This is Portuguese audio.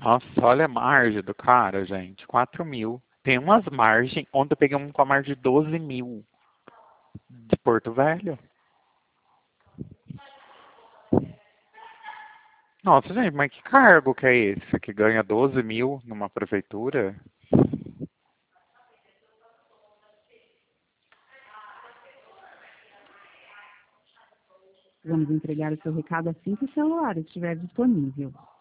Nossa, olha a margem do cara, gente. 4.000. Tem umas margens. Ontem eu peguei um com a margem de 12.000 de Porto Velho. Nossa, gente, mas que cargo que é esse? Que ganha 12.000 numa prefeitura? Vamos entregar o seu recado assim que o celular estiver disponível.